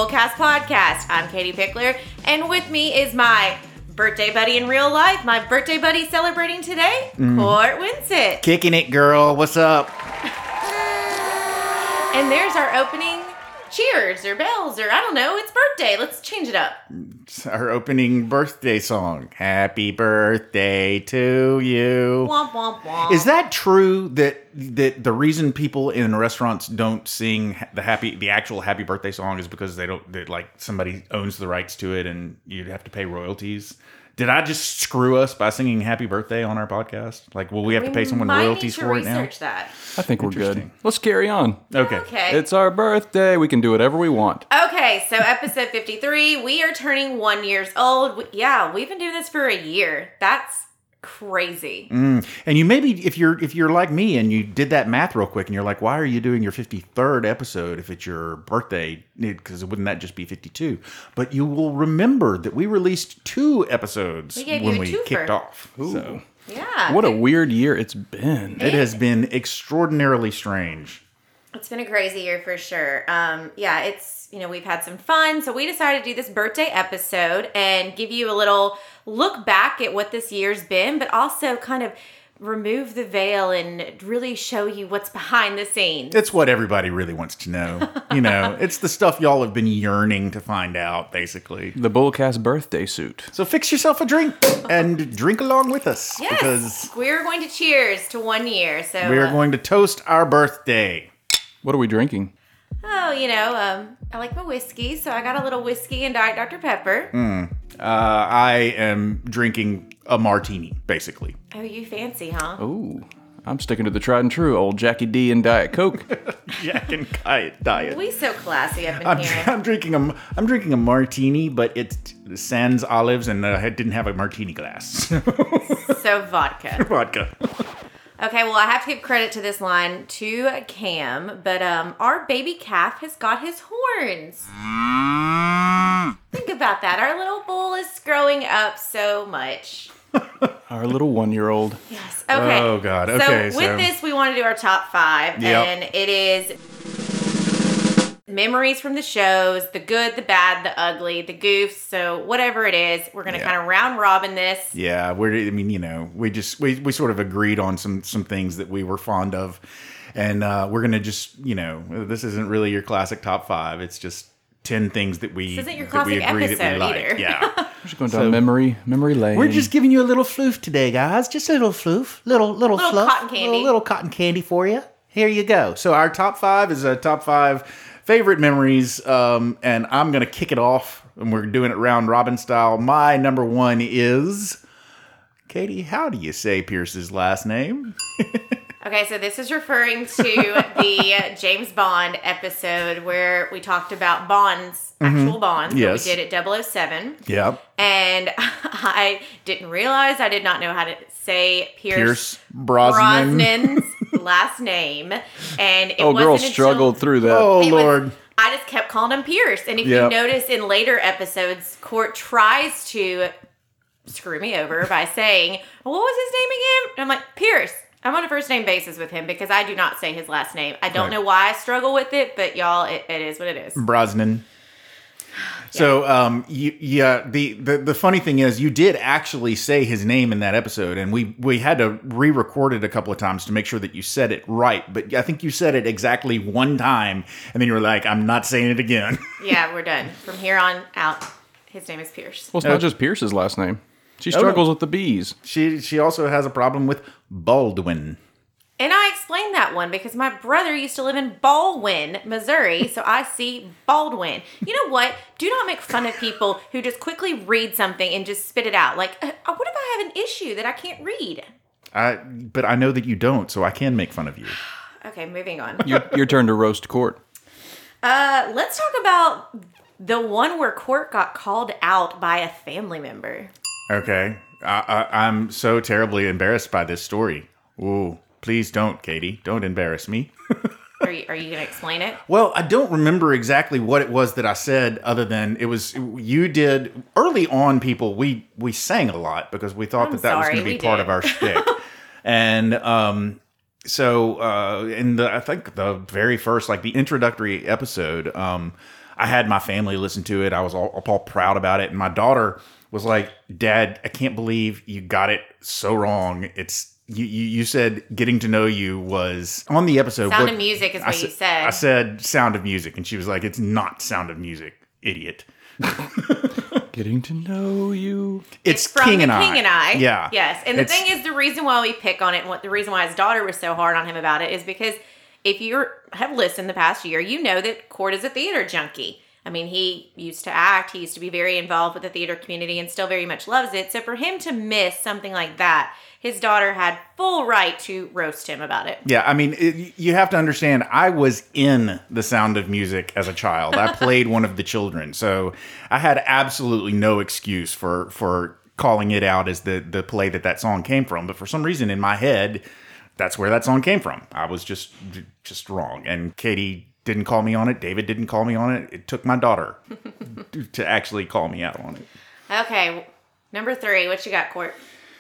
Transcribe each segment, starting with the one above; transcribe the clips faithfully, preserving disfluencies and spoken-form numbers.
Bullcast Podcast. I'm Katie Pickler, and with me is my birthday buddy in real life, my birthday buddy celebrating today, mm. Court Winsett. Kicking it, girl. What's up? And there's our opening cheers or bells or I don't know. It's birthday. Let's change it up. It's our opening birthday song. Happy birthday to you. Womp, womp, womp. Is that true that that the reason people in restaurants don't sing the happy the actual happy birthday song is because they don't they, like somebody owns the rights to it and you'd have to pay royalties? Did I just screw us by singing happy birthday on our podcast? Like, will we have we to pay someone royalties for it now? Research that. I think we're good. Let's carry on. Okay. Okay. It's our birthday. We can do whatever we want. Okay, so episode fifty-three, we are turning one years old. We, yeah, we've been doing this for a year. That's crazy. Mm. And you maybe, if you're if you're like me and you did that math real quick and you're like, why are you doing your fifty-third episode if it's your birthday? Because wouldn't that just be fifty-two? But you will remember that we released two episodes we when we kicked off. Ooh. So yeah. What a weird year it's been. It has been extraordinarily strange. It's been a crazy year for sure. Um, yeah, it's, you know, we've had some fun. So we decided to do this birthday episode and give you a little look back at what this year's been, but also kind of remove the veil and really show you what's behind the scenes. It's what everybody really wants to know. You know, it's the stuff y'all have been yearning to find out, basically. The Bullcast birthday suit. So fix yourself a drink and drink along with us. Yes, because we're going to cheers to one year. So we're uh, going to toast our birthday. What are we drinking? Oh, you know, um, I like my whiskey, so I got a little whiskey and Diet Doctor Pepper. Mm. Uh, I am drinking a martini, basically. Oh, you fancy, huh? Ooh, I'm sticking to the tried and true old Jackie D and Diet Coke. Jack and Diet. Diet. We so classy up in I'm, here. I'm drinking a I'm drinking a martini, but it's sans olives, and uh, I didn't have a martini glass. So vodka. Vodka. Okay, well, I have to give credit to this line to Cam, but um, our baby calf has got his horns. Think about that. Our little bull is growing up so much. Our little one-year-old. Yes. Okay. Oh, God. Okay, So with so- this, we want to do our top five, Yep. and it is memories from the shows, the good, the bad, the ugly, the goofs. So whatever it is, we're going to Yeah. kind of round robin this. Yeah, we're. I mean, you know, we just we, we sort of agreed on some some things that we were fond of, and uh, we're gonna just you know, this isn't really your classic top five. It's just ten things that we This isn't your that we classic agree that we episode like. either. Yeah, We're just going down So- memory memory lane. we're just giving you a little floof today, guys. Just a little floof, little little, Little fluff, cotton candy. little, little cotton candy for you. Here you go. So our top five is a top five favorite memories, um, and I'm gonna kick it off, and we're doing it round robin style. My number one is Katie. How do you say Pierce's last name? Okay, so this is referring to the James Bond episode where we talked about Bonds, actual Bonds, Yes. that we did at double oh seven. Yep. And I didn't realize, I did not know how to say Pierce, Pierce Brosnan. Brosnan's last name. And it Oh, wasn't girl until- struggled through that. Oh, it was- Lord. I just kept calling him Pierce. And if Yep. you notice in later episodes, Court tries to screw me over by saying, what was his name again? And I'm like, Pierce. I'm on a first name basis with him because I do not say his last name. I don't Right. know why I struggle with it, but y'all, it, it is what it is. Brosnan. So, um, you, yeah, the, the the funny thing is, you did actually say his name in that episode, and we we had to re-record it a couple of times to make sure that you said it right. But I think you said it exactly one time, and then you were like, "I'm not saying it again." Yeah, we're done. From here on out, his name is Pierce. Well, it's not just Pierce's last name. She no. struggles with the B's. She she also has a problem with Baldwin. And I explained that one because my brother used to live in Baldwin, Missouri, so I see Baldwin. You know what? Do not make fun of people who just quickly read something and just spit it out. Like, uh, what if I have an issue that I can't read? I but I know that you don't, so I can make fun of you. Okay, moving on. Your, your turn to roast Court. Uh, let's talk about the one where Court got called out by a family member. Okay, I, I, I'm so terribly embarrassed by this story. Ooh. Please don't, Katie. Don't embarrass me. Are you, are you going to explain it? Well, I don't remember exactly what it was that I said, other than it was you did early on. People, we we sang a lot because we thought I'm that that was sorry, going to be we part did. of our shtick. And um, so uh, in the I think the very first, like the introductory episode, um, I had my family listen to it. I was all, all proud about it. And my daughter was like, Dad, I can't believe you got it so wrong. It's you, you, you said Getting to Know You was on the episode. Sound what, of Music is what I you said. I said Sound of Music. And she was like, it's not Sound of Music, idiot. Getting to Know You. It's, It's from King the and I. King and I. Yeah. Yes. And the It's- thing is, the reason why we pick on it and what the reason why his daughter was so hard on him about it is because if you have listened the past year, you know that Court is a theater junkie. I mean, he used to act. He used to be very involved with the theater community and still very much loves it. So for him to miss something like that, his daughter had full right to roast him about it. Yeah, I mean, it, you have to understand, I was in The Sound of Music as a child. I played one of the children. So I had absolutely no excuse for for calling it out as the, the play that that song came from. But for some reason in my head, that's where that song came from. I was just just wrong. And Katie didn't call me on it. David didn't call me on it. It took my daughter to actually call me out on it. Okay, number three. What you got, Court?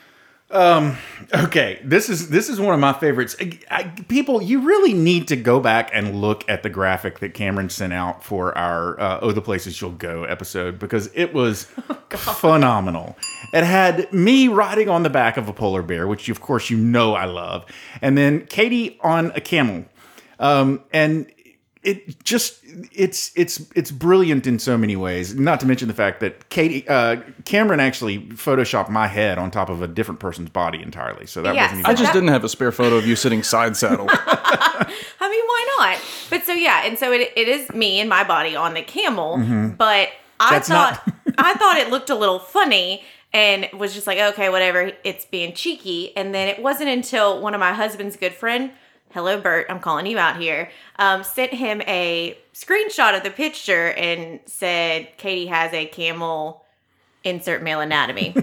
Okay, this is this is one of my favorites. I, I, people, you really need to go back and look at the graphic that Cameron sent out for our uh, "Oh, the Places You'll Go" episode because it was phenomenal. It had me riding on the back of a polar bear, which of course you know I love, and then Katie on a camel, um, and it just it's it's it's brilliant in so many ways. Not to mention the fact that Katie uh, Cameron actually photoshopped my head on top of a different person's body entirely. So that Yes. wasn't even I just That- didn't have a spare photo of you sitting side saddle. I mean, why not? But so yeah, and so it, it is me and my body on the camel. But I That's thought not- I thought it looked a little funny and was just like, okay, whatever. It's being cheeky. And then it wasn't until one of my husband's good friend, hello Bert, I'm calling you out here, um, sent him a screenshot of the picture and said, Katie has a camel. Insert male anatomy.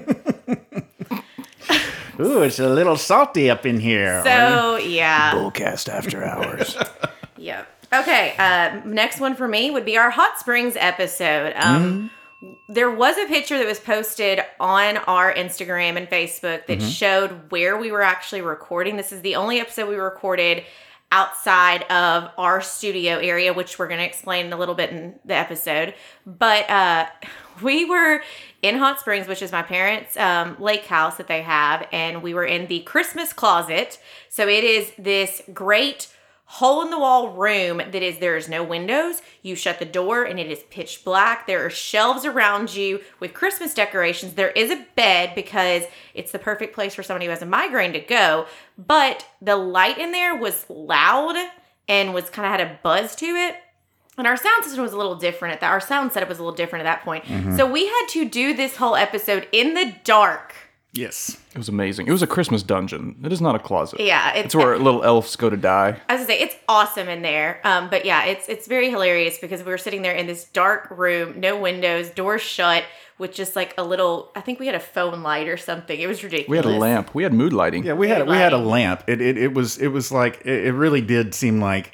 Ooh, it's a little salty up in here. So yeah. Bullcast After Hours. Yep. Okay. Uh, next one for me would be our Hot Springs episode. Um, There was a picture that was posted on our Instagram and Facebook that showed where we were actually recording. This is the only episode we recorded outside of our studio area, which we're going to explain in a little bit in the episode. But uh, we were in Hot Springs, which is my parents' um, lake house that they have, and we were in the Christmas closet. So it is this great hole in the wall room that is, there is no windows. You shut the door and it is pitch black. There are shelves around you with Christmas decorations. There is a bed because it's the perfect place for somebody who has a migraine to go. But the light in there was loud and was kind of had a buzz to it. And our sound system was a little different at that. Our sound setup was a little different at that point. So we had to do this whole episode in the dark. Yes. It was amazing. It was a Christmas dungeon. It is not a closet. Yeah, It's where little elves go to die. I was gonna say it's awesome in there, um, but yeah, it's it's very hilarious because we were sitting there in this dark room, no windows, doors shut, with just like a little. I think we had a phone light or something. It was ridiculous. We had a lamp. We had mood lighting. Yeah, we had Very we had a lighting. lamp. It it, it was it was like it, it really did seem like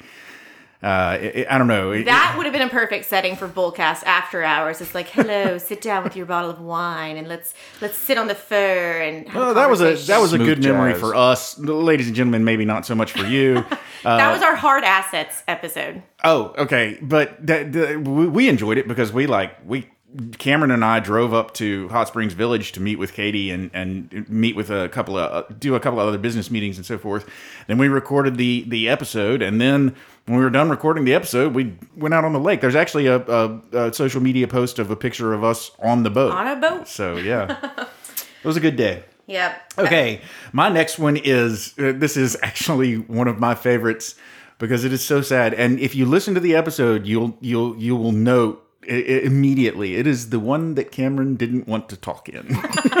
uh it, it- I don't know. It- That would have been a perfect setting for Bullcast After Hours. It's like, hello, sit down with your bottle of wine and let's let's sit on the fur and have well, a that was a conversation. that was a Smooth good memory jazz. for us, ladies and gentlemen. Maybe not so much for you. that was our hard assets episode. Oh, okay, but that, the, we, we enjoyed it because we like we Cameron and I drove up to Hot Springs Village to meet with Katie and and meet with a couple of uh, do a couple of other business meetings and so forth. Then we recorded the the episode, and then when we were done recording the episode, we went out on the lake. There's actually a, a, a social media post of a picture of us on the boat. On a boat. So yeah, it was a good day. Yep. Okay, my next one is uh, this is actually one of my favorites because it is so sad. And if you listen to the episode, you'll you'll you will know i- i- immediately. It is the one that Cameron didn't want to talk in.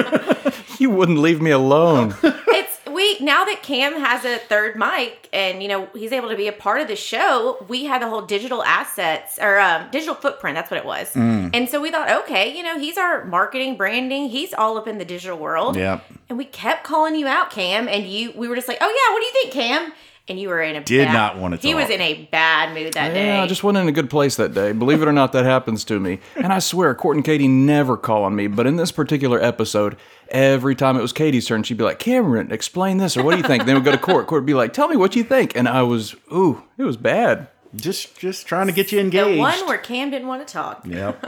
You wouldn't leave me alone. It's we now that Cam has a third mic and you know he's able to be a part of the show. We had the whole digital assets or um, digital footprint. That's what it was. And so we thought, okay, you know, he's our marketing, branding. He's all up in the digital world. Yeah. And we kept calling you out, Cam, and you. We were just like, oh yeah, what do you think, Cam? And you were in a Did bad, not wanna He talk. was in a bad mood that day. Yeah, I just wasn't in a good place that day. Believe it or not, that happens to me. And I swear, Court and Katie never call on me. But in this particular episode, every time it was Katie's turn, she'd be like, Cameron, explain this, or what do you think? Then we'd go to Court. Court would be like, tell me what you think. And I was, ooh, it was bad. Just just trying to get you engaged. The one where Cam didn't want to talk. Yep.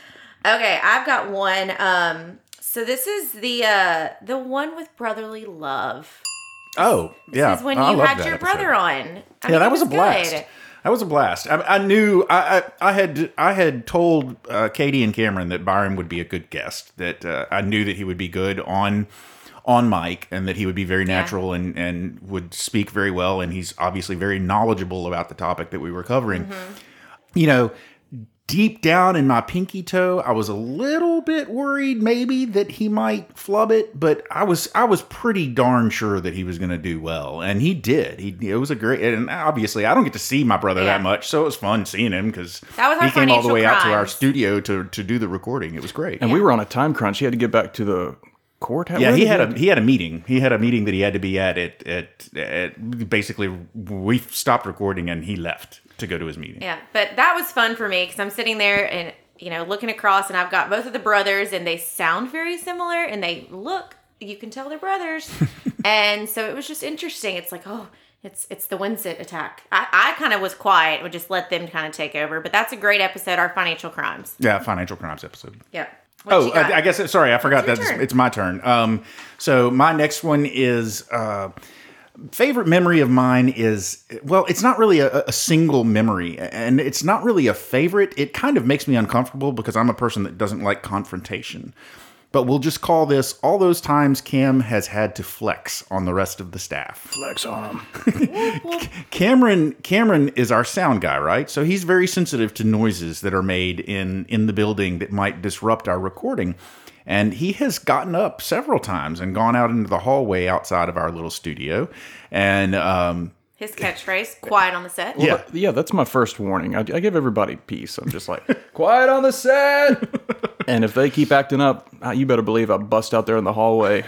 Okay, I've got one. Um, so this is the uh, the one with brotherly love. Oh, yeah. This is when I you loved had that your episode. brother on. I Yeah, mean, that it was, a blast. good. That was a blast. I, I knew I, I I had I had told uh, Katie and Cameron that Byron would be a good guest. That uh, I knew that he would be good on on mic, and that he would be very natural and and would speak very well. And he's obviously very knowledgeable about the topic that we were covering. Mm-hmm. You know, deep down in my pinky toe, I was a little bit worried maybe that he might flub it, but I was I was pretty darn sure that he was going to do well, and he did. He it was a great, and obviously I don't get to see my brother Yeah. that much, so it was fun seeing him because That was our he came all the financial way out to our crimes. studio to to do the recording. It was great. And we were on a time crunch. He had to get back to the courthouse. Yeah, Where he did had a he had a meeting. He had a meeting that he had to be at. At at, at basically, we stopped recording and he left to go to his meeting. Yeah, but that was fun for me because I'm sitting there and, you know, looking across, and I've got both of the brothers, and they sound very similar, and they look, you can tell they're brothers. And so it was just interesting. It's like, oh, it's it's the Winsett attack. I, I kind of was quiet, would just let them kind of take over. But that's a great episode, our financial crimes. Yeah, financial crimes episode. Yep. What Oh, you got? I, I guess sorry, I forgot your that it's, turn? it's my turn. Um, so my next one is uh, favorite memory of mine is well, it's not really a, a single memory, and it's not really a favorite. It kind of makes me uncomfortable because I'm a person that doesn't like confrontation. But we'll just call this all those times Cam has had to flex on the rest of the staff. Flex on him. Cameron Cameron is our sound guy, right? So he's very sensitive to noises that are made in in the building that might disrupt our recording. And he has gotten up several times and gone out into the hallway outside of our little studio. And um, His catchphrase, quiet on the set. Yeah. Well, yeah, that's my first warning. I, I give everybody peace. I'm just like, quiet on the set. And if they keep acting up, uh, you better believe I bust out there in the hallway.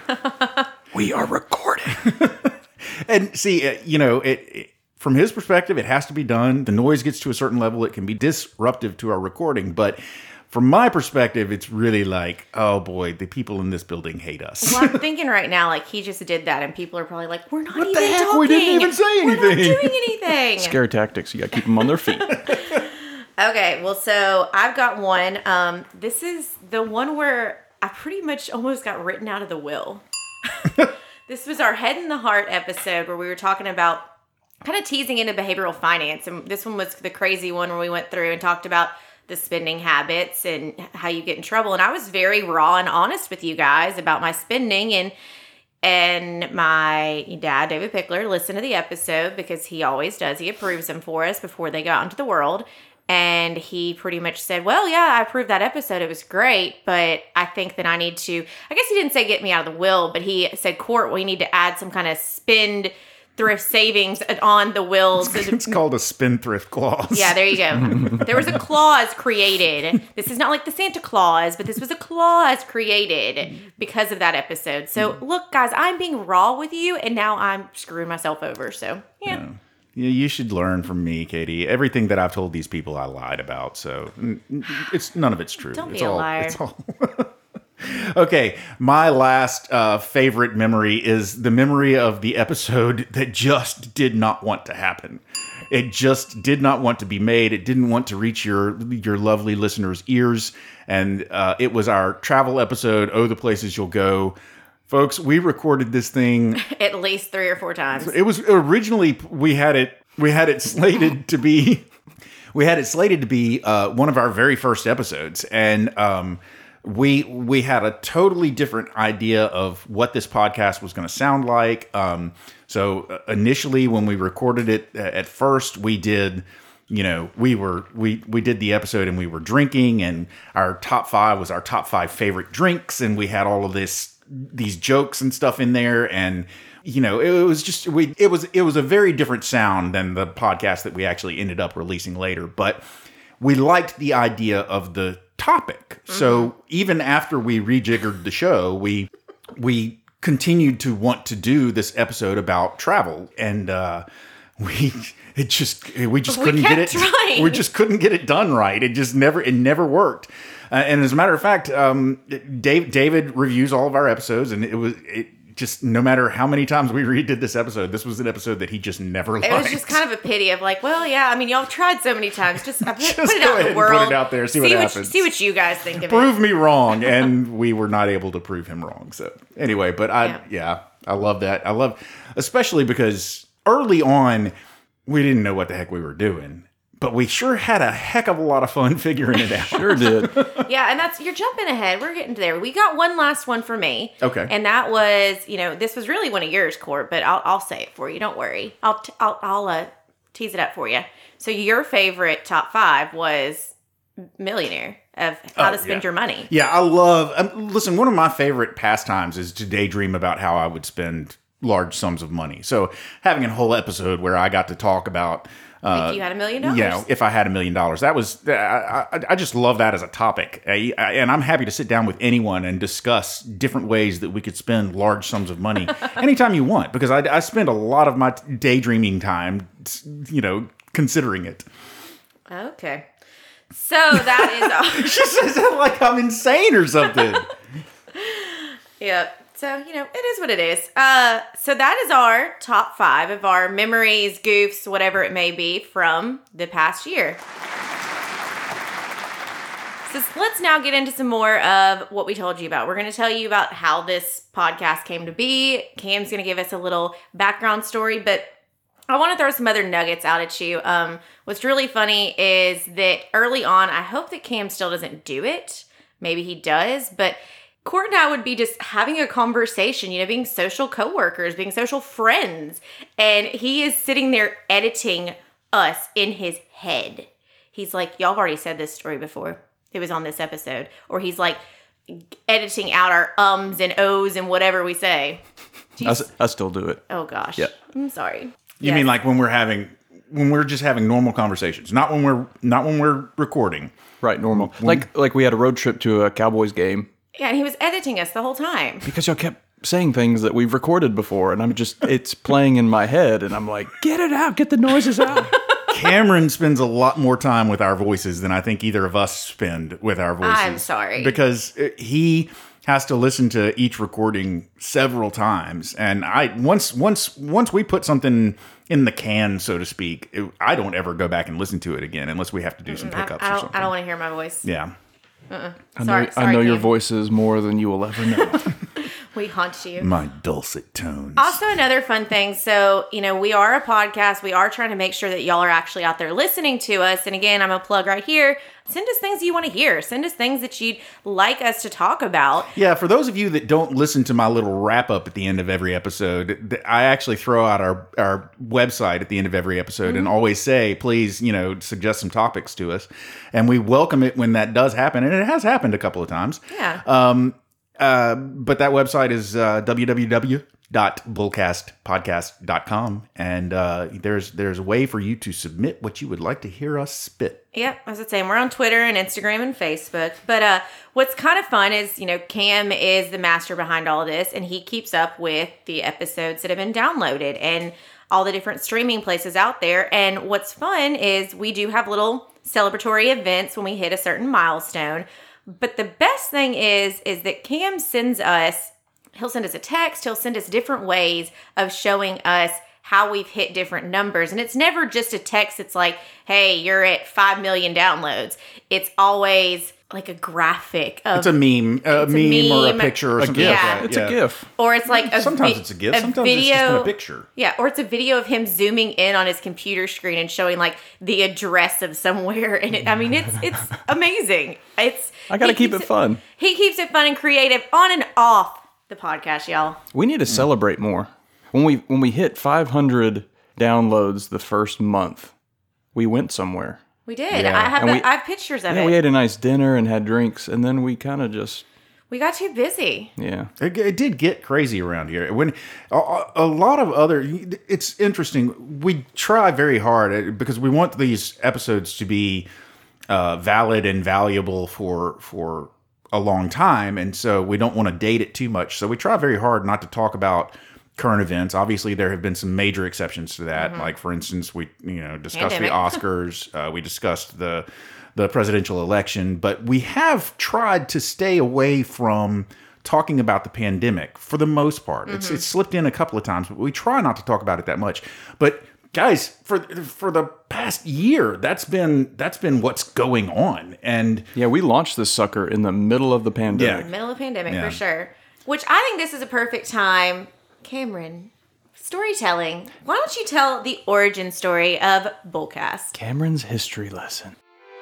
We are recording. and see, uh, you know, it, it from his perspective, it has to be done. The noise gets to a certain level; it can be disruptive to our recording. But from my perspective, it's really like, oh boy, the people in this building hate us. Well, I'm thinking right now, like, he just did that, and people are probably like, we're not What the even heck? talking. We didn't even say We're not anything." doing anything. Scare tactics. You got to keep them on their feet. Okay, well, so I've got one. Um, this is the one where I pretty much almost got written out of the will. This was our Head in the Heart episode where we were talking about kind of teasing into behavioral finance. And this one was the crazy one where we went through and talked about the spending habits and how you get in trouble. And I was very raw and honest with you guys about my spending. And and my dad, David Pickler, listened to the episode because he always does. He approves them for us before they go out into the world. And he pretty much said, well, yeah, I approved that episode. It was great, but I think that I need to, I guess he didn't say get me out of the will, but he said, Court, we need to add some kind of spend thrift savings on the will. So the- It's called a spendthrift clause. yeah, there you go. There was a clause created. This is not like the Santa Claus, but this was a clause created because of that episode. So look, guys, I'm being raw with you, and now I'm screwing myself over. So, yeah. Yeah, you should learn from me, Katie. Everything that I've told these people, I lied about. So n- n- it's none of it's true. Don't be it's a all, liar. It's all. Okay, my last uh, favorite memory is the memory of the episode that just did not want to happen. It just did not want to be made. It didn't want to reach your your lovely listeners' ears. And uh, it was our travel episode, Oh, the Places You'll Go. Folks, we recorded this thing. At least three or four times. It was originally we had it we had it slated to be we had it slated to be uh, one of our very first episodes, and um, we we had a totally different idea of what this podcast was going to sound like. Um, so uh, initially, when we recorded it uh, at first, we did. You know, we were we we did the episode and we were drinking, and our top five was our top five favorite drinks, and we had all of this these jokes and stuff in there, and you know, it was just we it was it was a very different sound than the podcast that we actually ended up releasing later, but we liked the idea of the topic. Mm-hmm. So even after we rejiggered the show, we we continued to want to do this episode about travel, and uh we it just we just We couldn't get it kept trying. we just couldn't get it done right. It just never it never worked. Uh, and as a matter of fact, um, Dave, David reviews all of our episodes, and it was it, just no matter how many times we redid this episode, this was an episode that he just never liked. It was just kind of a pity of like, well, yeah, I mean, y'all have tried so many times. Just, uh, put, Just put it go out in ahead the and world. put it out there, see what what happens. See what you guys think of it. prove me wrong, and we were not able to prove him wrong. So anyway, but I Yeah. yeah, I love that. I love, especially because early on we didn't know what the heck we were doing, but we sure had a heck of a lot of fun figuring it out. Sure did. Yeah, and that's, you're jumping ahead. We're getting to there. We got one last one for me. Okay. And that was, you know, this was really one of yours, Court, but I'll I'll say it for you. Don't worry. I'll t- I'll I'll uh, tease it up for you. So your favorite top five was Millionaire, of how Oh, to spend yeah. your money. Yeah, I love. Um, listen, one of my favorite pastimes is to daydream about how I would spend large sums of money. So having a whole episode where I got to talk about. Uh, If you had a million dollars. You know, if I had a million dollars, that was I, I, I just love that as a topic, I, I, and I'm happy to sit down with anyone and discuss different ways that we could spend large sums of money anytime you want, because I, I spend a lot of my daydreaming time, you know, considering it. Okay. So that is all. She says that like I'm insane or something. Yep. So, you know, it is what it is. Uh, so that is our top five of our memories, goofs, whatever it may be from the past year. So let's now get into some more of what we told you about. We're going to tell you about how this podcast came to be. Cam's going to give us a little background story, but I want to throw some other nuggets out at you. Um, what's really funny is that early on, I hope that Cam still doesn't do it. Maybe he does, but Court and I would be just having a conversation, you know, being social coworkers, being social friends. And he is sitting there editing us in his head. He's like, y'all have already said this story before. It was on this episode. Or he's like editing out our ums and ohs and whatever we say. I, s- I still do it. Oh, gosh. Yeah. I'm sorry. You Yes. mean like when we're having when we're just having normal conversations, not when we're not when we're recording. Right, normal. Like like we had a road trip to a Cowboys game Yeah, and he was editing us the whole time. because y'all kept saying things that we've recorded before, and I'm just it's playing in my head, and I'm like, get it out, get the noises out. Cameron spends a lot more time with our voices than I think either of us spend with our voices. I'm sorry. Because uh, he has to listen to each recording several times, and I once once once we put something in the can, so to speak, it, I don't ever go back and listen to it again unless we have to do some I, pickups I or don't. something. I don't want to hear my voice. Yeah. I Sorry, know, sorry, I know your Cam. voices more than you will ever know. We haunt you. My dulcet tones. Also, another fun thing. So, you know, we are a podcast. We are trying to make sure that y'all are actually out there listening to us. And again, I'm a plug right here. Send us things you want to hear. Send us things that you'd like us to talk about. Yeah, for those of you that don't listen to my little wrap up at the end of every episode, th- I actually throw out our, our website at the end of every episode Mm-hmm. and always say, please, you know, suggest some topics to us. And we welcome it when that does happen. And it has happened a couple of times. Yeah. Um, uh, but that website is uh, w w w dot bullcast podcast dot com, and uh, there's there's a way for you to submit what you would like to hear us spit. Yep, as I was saying, we're on Twitter and Instagram and Facebook. But uh, what's kind of fun is, you know, Cam is the master behind all of this, and he keeps up with the episodes that have been downloaded and all the different streaming places out there. And what's fun is we do have little celebratory events when we hit a certain milestone. But the best thing is, is that Cam sends us, he'll send us a text, he'll send us different ways of showing us how we've hit different numbers. And it's never just a text that's like, hey, you're at five million downloads. It's always like a graphic of, It's a meme, a, It's a meme, or a meme. picture or A something GIF. like that. It's yeah. a GIF. or it's like a Sometimes vi- it's a GIF, sometimes it's just been a picture. Yeah, or it's a video of him zooming in on his computer screen and showing like the address of somewhere. And it, I mean, it's it's amazing. It's I gotta he keep keeps it fun. He keeps it fun and creative on and off the podcast, y'all. We need to celebrate more. When we when we hit five hundred downloads the first month, we went somewhere. We did. Yeah. I have And a, we- I have pictures of Yeah, it. we We, ate a nice dinner and had drinks, and then we kind of just got too busy. yeah. It, it did get crazy around here. When a, a lot of other, it's interesting. We try very hard because we want these episodes to be uh, valid and valuable for for a long time, and so we don't want to date it too much. So we try very hard not to talk about current events. Obviously, there have been some major exceptions to that. Like, for instance, we you know discussed Pandemic. the Oscars. Uh, we discussed the the presidential election, but we have tried to stay away from talking about the pandemic for the most part. Mm-hmm. It's it's slipped in a couple of times, but we try not to talk about it that much. But guys, for for the past year, that's been that's been what's going on. And yeah, we launched this sucker in the middle of the pandemic. Yeah. Middle of the pandemic, yeah. for sure. Which I think this is a perfect time. Cameron, storytelling. Why don't you tell the origin story of Bullcast? Cameron's history lesson.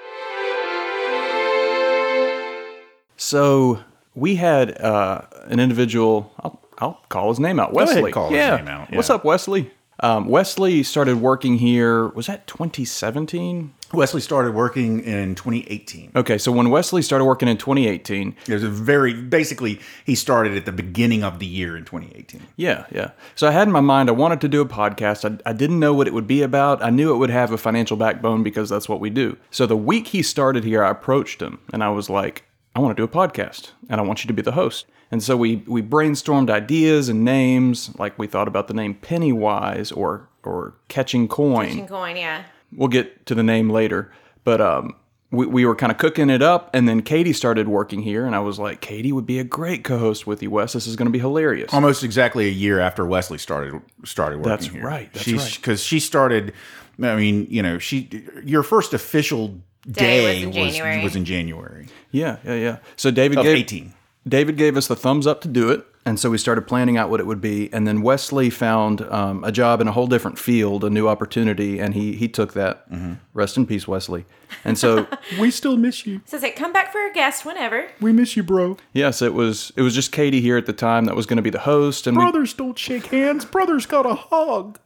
So we had uh, an individual, I'll, I'll call his name out, Go ahead, Wesley. call his yeah. name out, yeah. What's up, Wesley? Um, Wesley started working here, was that twenty seventeen? Wesley started working in twenty eighteen. Okay, so when Wesley started working in twenty eighteen... It was a very, basically, he started at the beginning of the year in twenty eighteen. Yeah, yeah. So I had in my mind, I wanted to do a podcast. I, I didn't know what it would be about. I knew it would have a financial backbone because that's what we do. So the week he started here, I approached him and I was like, I want to do a podcast and I want you to be the host. And so we we brainstormed ideas and names, like we thought about the name Pennywise or or Catching Coin. Catching Coin, yeah. We'll get to the name later. But um, we, we were kind of cooking it up, and then Katie started working here, and I was like, Katie would be a great co-host with you, Wes. This is going to be hilarious. Almost exactly a year after Wesley started started working That's here. right, that's She's, right. Because she started, I mean, you know, she your first official day, Day was in was, January. was in January Yeah, yeah, yeah. So David of gave eighteen. David gave us the thumbs up to do it, and so we started planning out what it would be. And then Wesley found um, a job in a whole different field, a new opportunity, and he he took that. Mm-hmm. Rest in peace, Wesley. And so We still miss you. So say, come back for a guest whenever. We miss you, bro. yes, it was it was just Katie here at the time that was going to be the host, and we, Brothers don't shake hands. Brothers got a hug.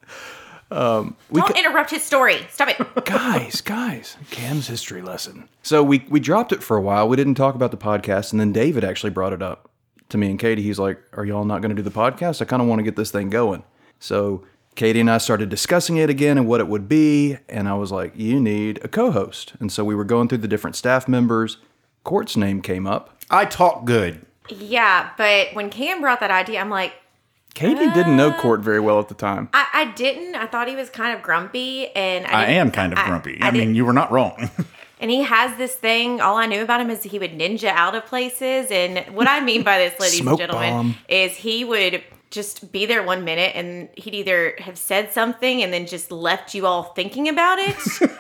Don't interrupt his story. Stop it. guys, guys, Cam's history lesson. So we we dropped it for a while. We didn't talk about the podcast, and then David actually brought it up to me and Katie. He's like, "Are y'all not going to do the podcast? I kind of want to get this thing going." So Katie and I started discussing it again and what it would be, and I was like, "You need a co-host." And so we were going through the different staff members. Court's name came up. I talk good. Yeah, but when Cam brought that idea, I'm like, Katie didn't know Court very well at the time. I, I didn't. I thought he was kind of grumpy, and I, I didn't- am kind of I- grumpy. I I, mean, didn't- you were not wrong. And he has this thing. All I knew about him is he would ninja out of places. And what I mean by this, ladies Smoke and gentlemen, bomb. is he would just be there one minute and he'd either have said something and then just left you all thinking about it,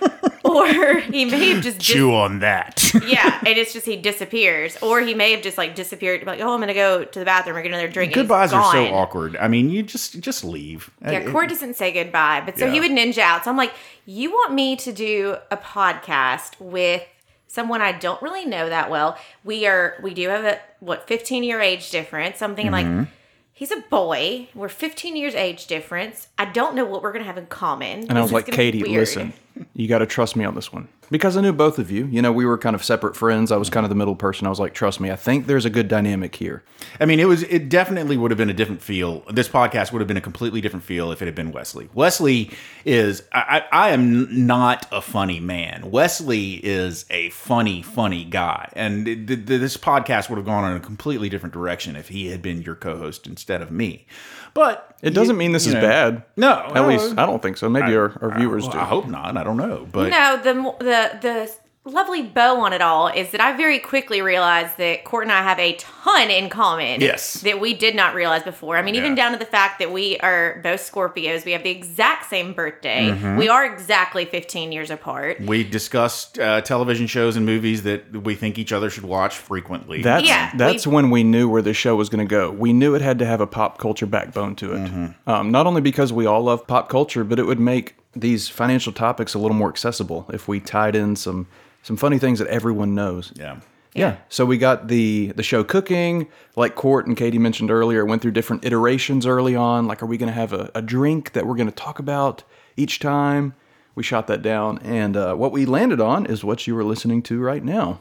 or he may have just dis- Chew on that. yeah, and it's just he disappears, or he may have just like disappeared, like, oh, I'm gonna go to the bathroom or get another drink. and he's Goodbyes are so gone. awkward. I mean, you just just leave. Yeah, It- Court doesn't say goodbye, but so he Yeah. would ninja out. So I'm like, you want me to do a podcast with someone I don't really know that well? We are, we do have a what fifteen year age difference. Something Mm-hmm. like, he's a boy. We're fifteen years age difference. I don't know what we're gonna have in common. And I was like, Katie, listen, you got to trust me on this one. Because I knew both of you. You know, we were kind of separate friends. I was kind of the middle person. I was like, trust me, I think there's a good dynamic here. I mean, it was it definitely would have been a different feel. This podcast would have been a completely different feel if it had been Wesley. Wesley is I, I, I am not a funny man. Wesley is a funny, funny guy, and th- th- this podcast would have gone in a completely different direction if he had been your co-host instead of me. But It doesn't mean this is bad. No, At no. least I don't think so. Maybe our, our viewers Well, do. I hope not. I don't know, but No, the mo- the the lovely bow on it all is that I very quickly realized that Court and I have a ton in common. Yes. That we did not realize before. I mean, even Yeah. down to the fact that we are both Scorpios. We have the exact same birthday. Mm-hmm. We are exactly fifteen years apart. we discussed uh, television shows and movies that we think each other should watch frequently. That's Yeah, that's we- when we knew where the show was going to go. We knew it had to have a pop culture backbone to it. Um, not only because we all love pop culture, but it would make these financial topics a little more accessible if we tied in some some funny things that everyone knows. yeah. Yeah. So we got the the show cooking, like Court and Katie mentioned earlier, it went through different iterations early on. Like, are we going to have a, a drink that we're going to talk about each time? We shot that down. And uh, what we landed on is what you were listening to right now.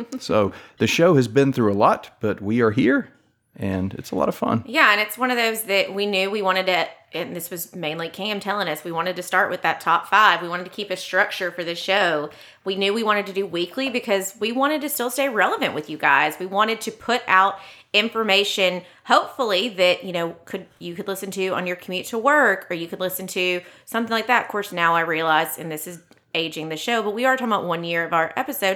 So the show has been through a lot, but we are here and it's a lot of fun. Yeah, and it's one of those that we knew we wanted to, and this was mainly Cam telling us, we wanted to start with that top five. We wanted to keep a structure for the show. We knew we wanted to do weekly because we wanted to still stay relevant with you guys. We wanted to put out information, hopefully, that, you know, could you could listen to on your commute to work, or you could listen to something like that. Of course, now I realize, and this is aging the show, but we are talking about one year of our episode.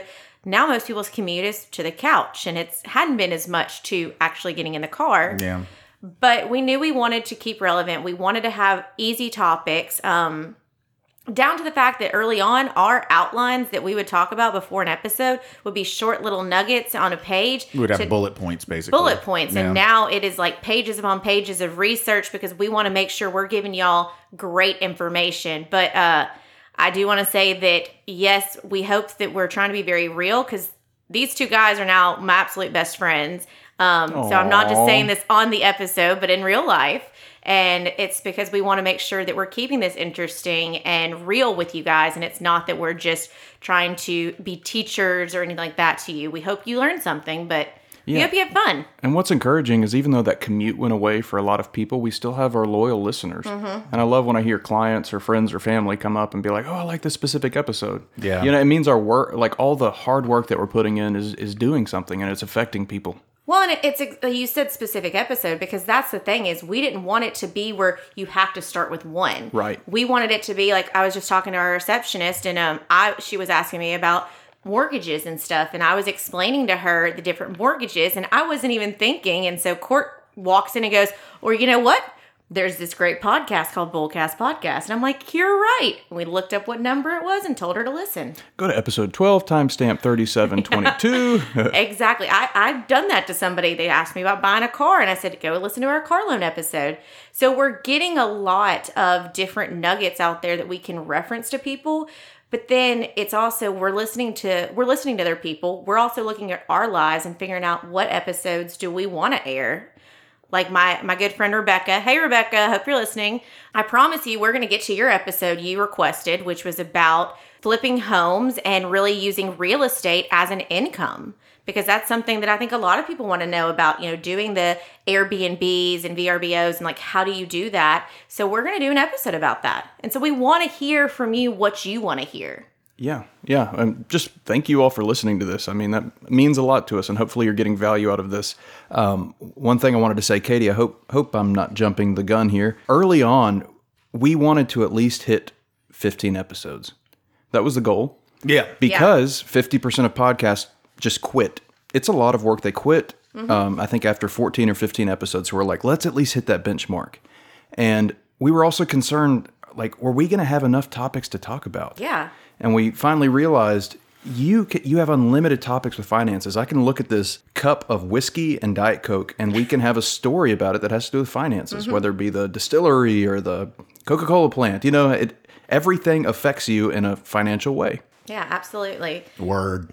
now most people's commute is to the couch, and it's hadn't been as much to actually getting in the car. Yeah. But we knew we wanted to keep relevant. We wanted to have easy topics, um, down to the fact that early on, our outlines that we would talk about before an episode would be short little nuggets on a page. We would have to- bullet points, basically. bullet points. Yeah. And now it is like pages upon pages of research because we want to make sure we're giving y'all great information. But uh, I do want to say that, yes, we hope that we're trying to be very real because these two guys are now my absolute best friends. Um, so I'm not just Aw. saying this on the episode, but in real life. And it's because we want to make sure that we're keeping this interesting and real with you guys. And it's not that we're just trying to be teachers or anything like that to you. We hope you learn something, but we Yeah. hope you have fun. And what's encouraging is even though that commute went away for a lot of people, we still have our loyal listeners. And I love when I hear clients or friends or family come up and be like, oh, I like this specific episode. Yeah. You know, it means our work, like all the hard work that we're putting in is, is doing something and it's affecting people. Well, and it- it's a, you said specific episode because that's the thing is we didn't want it to be where you have to start with one. Right. We wanted it to be like I was just talking to our receptionist and um I she was asking me about mortgages and stuff and I was explaining to her the different mortgages and I wasn't even thinking and so Court walks in and goes, "Or you know what? There's this great podcast called Bullcast Podcast." And I'm like, "You're right." And we looked up what number it was and told her to listen. Go to episode twelve, timestamp thirty-seven twenty-two. Exactly. I, I've done that to somebody. They asked me about buying a car, and I said, go listen to our car loan episode. So we're getting a lot of different nuggets out there that we can reference to people. But then it's also we're listening to we're listening to other people. We're also looking at our lives and figuring out what episodes do we want to air. Like my my good friend Rebecca. Hey, Rebecca, hope you're listening. I promise you we're going to get to your episode you requested, which was about flipping homes and really using real estate as an income. Because that's something that I think a lot of people want to know about, you know, doing the Airbnbs and V R B Os and like, how do you do that? So we're going to do an episode about that. And so we want to hear from you what you want to hear. Yeah, yeah. And just thank you all for listening to this. I mean, that means a lot to us, and hopefully you're getting value out of this. Um, one thing I wanted to say, Katie, I hope hope I'm not jumping the gun here. Early on, we wanted to at least hit fifteen episodes. That was the goal. Yeah. Because fifty percent of podcasts just quit. It's a lot of work. They quit. Mm-hmm. Um, I think after fourteen or fifteen episodes, we're like, let's at least hit that benchmark. And we were also concerned, like, were we going to have enough topics to talk about? Yeah. And we finally realized you ca you have unlimited topics with finances. I can look at this cup of whiskey and Diet Coke, and we can have a story about it that has to do with finances, Mm-hmm. whether it be the distillery or the Coca-Cola plant. You know, it, everything affects you in a financial way. Yeah, absolutely. Word.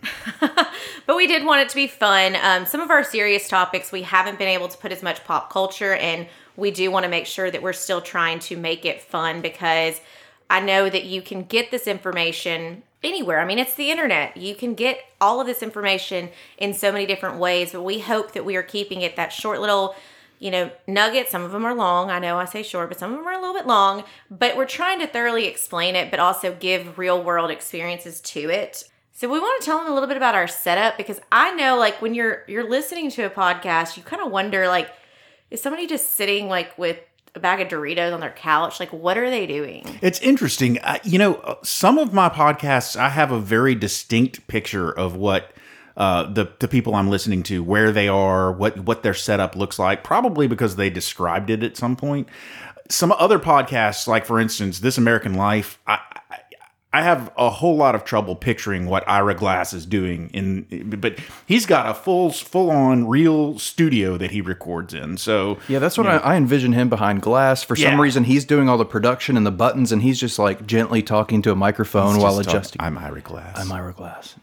But we did want it to be fun. Um, some of our serious topics, we haven't been able to put as much pop culture, and we do want to make sure that we're still trying to make it fun because I know that you can get this information anywhere. I mean, it's the internet. You can get all of this information in so many different ways, but we hope that we are keeping it that short little, you know, nugget. Some of them are long. I know I say short, but some of them are a little bit long, but we're trying to thoroughly explain it, but also give real world experiences to it. So we want to tell them a little bit about our setup because I know like when you're, you're listening to a podcast, you kind of wonder like, is somebody just sitting like with a bag of Doritos on their couch? Like, what are they doing? It's interesting. I, you know, some of my podcasts, I have a very distinct picture of what uh, the the people I'm listening to, where they are, what what their setup looks like. Probably because they described it at some point. Some other podcasts, like for instance, This American Life, I, I, I have a whole lot of trouble picturing what Ira Glass is doing in. But he's got a full full on real studio that he records in. So Yeah, that's what I, I envision him behind glass. For some Yeah. reason, he's doing all the production and the buttons, and he's just like gently talking to a microphone he's while just talk- adjusting. I'm Ira Glass. I'm Ira Glass.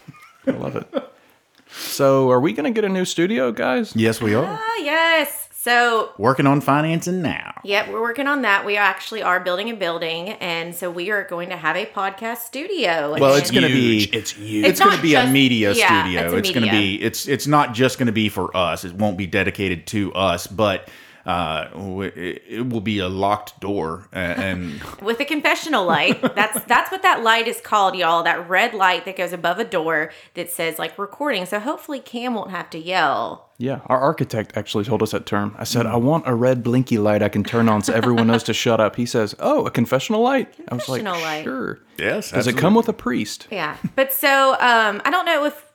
I love it. So, are we going to get a new studio, guys? Yes, we are Ah, yes. So, working on financing now. yep, we're working on that. We actually are building a building, and so we are going to have a podcast studio. Well, And- it's going to be Huge. It's huge. It's, It's going to not be a just- media yeah, studio. it's a It's going to media. be it's it's not just going to be for us. It won't be dedicated to us, but uh, w- it, it will be a locked door a- and with a confessional light. That's that's what that light is called, y'all. That red light that goes above a door that says like recording. So hopefully Cam won't have to yell. Yeah, our architect actually told us that term. I said, I want a red blinky light I can turn on so everyone knows to shut up. He says, oh, a confessional light? I was like, Confessional light. sure. yes, Does it come with a priest? Yeah. But so um, I don't know if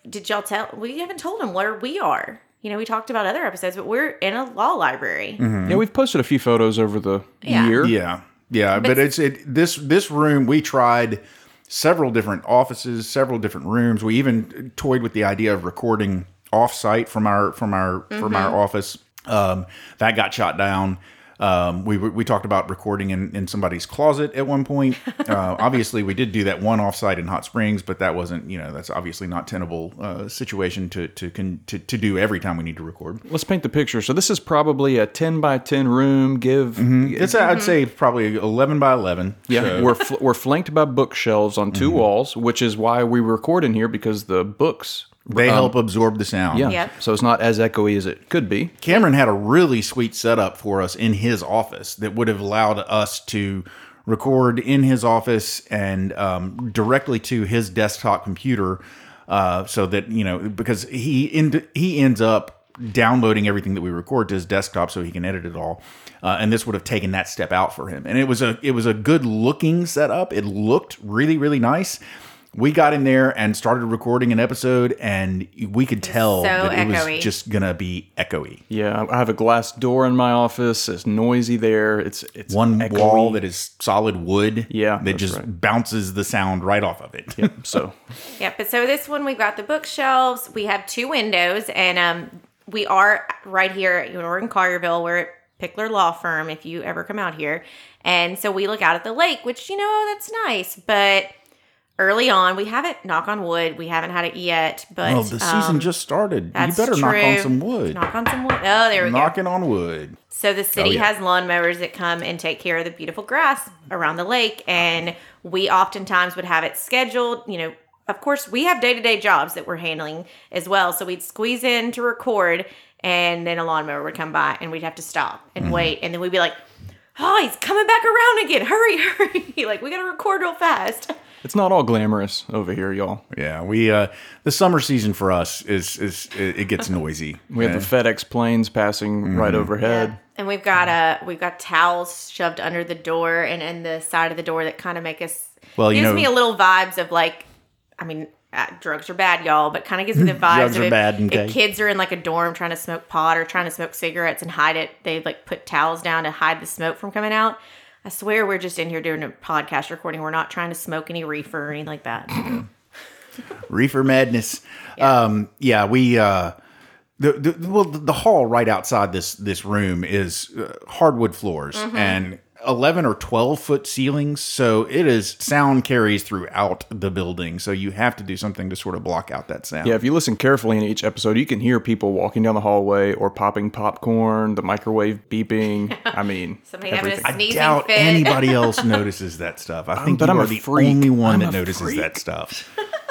did y'all tell? We haven't told them where we are. You know, we talked about other episodes, but we're in a law library. Mm-hmm. Yeah, we've posted a few photos over the Yeah. year. Yeah, yeah, but, but it's it this this room. We tried several different offices, several different rooms. We even toyed with the idea of recording off-site from our from our mm-hmm. from our office. Um, that got shot down. Um, we we talked about recording in, in somebody's closet at one point. Uh, obviously, we did do that one offsite in Hot Springs, but that wasn't, you know, that's obviously not tenable uh, situation to to, con- to to do every time we need to record. Let's paint the picture. So this is probably a ten by ten room. Give mm-hmm. it's mm-hmm. I'd say probably eleven by eleven. Yeah, so. we're fl- we're flanked by bookshelves on two mm-hmm. walls, which is why we record in here, because the books. They um, help absorb the sound. Yeah. Yep. So it's not as echoey as it could be. Cameron had a really sweet setup for us in his office that would have allowed us to record in his office and um, directly to his desktop computer, uh, so that, you know, because he end, he ends up downloading everything that we record to his desktop so he can edit it all. Uh, and this would have taken that step out for him. And it was a it was a good looking setup. It looked really, really nice. We got in there and started recording an episode, and we could tell so that it echoey. was just gonna be echoey. Yeah, I have a glass door in my office. It's noisy there. It's it's one echoey. wall that is solid wood. Yeah, that just right. bounces the sound right off of it. Yep. So, yeah, but so this one we've got the bookshelves. We have two windows, and um, we are right here. You know, we're in Collierville. We're at Pickler Law Firm. If you ever come out here, and so we look out at the lake, which, you know, that's nice, but. Early on, we haven't, knock on wood, we haven't had it yet, but... Well, the season um, just started. You that's better true. knock on some wood. Knock on some wood. Oh, there we Knocking go. on wood. So the city Oh, yeah. has lawnmowers that come and take care of the beautiful grass around the lake, and we oftentimes would have it scheduled. You know, of course, we have day-to-day jobs that we're handling as well, so we'd squeeze in to record, and then a lawnmower would come by, and we'd have to stop and mm-hmm. wait, and then we'd be like, oh, he's coming back around again. Hurry, hurry. Like, we got to record real fast. It's not all glamorous over here, y'all. Yeah, we uh, the summer season for us is is it, it gets noisy. We have uh, the FedEx planes passing mm-hmm. right overhead, yeah. and we've got uh we've got towels shoved under the door and in the side of the door that kind of make us. Well, you gives know, me a little vibes of like, I mean, uh, drugs are bad, y'all, but kind of gives me the vibes drugs of are if, bad, okay. if kids are in like a dorm trying to smoke pot or trying to smoke cigarettes and hide it. They like put towels down to hide the smoke from coming out. I swear we're just in here doing a podcast recording. We're not trying to smoke any reefer or anything like that. Reefer madness. Yeah, um, yeah we, uh, the, the, well, the hall right outside this, this room is uh, hardwood floors mm-hmm. and eleven or twelve foot ceilings. So it is sound carries throughout the building. So you have to do something to sort of block out that sound. Yeah. If you listen carefully in each episode, you can hear people walking down the hallway or popping popcorn, the microwave beeping. I mean, somebody having a I sneezing doubt fit. anybody else notices that stuff. I think but you I'm are a the freak. only one I'm that a notices freak. that stuff.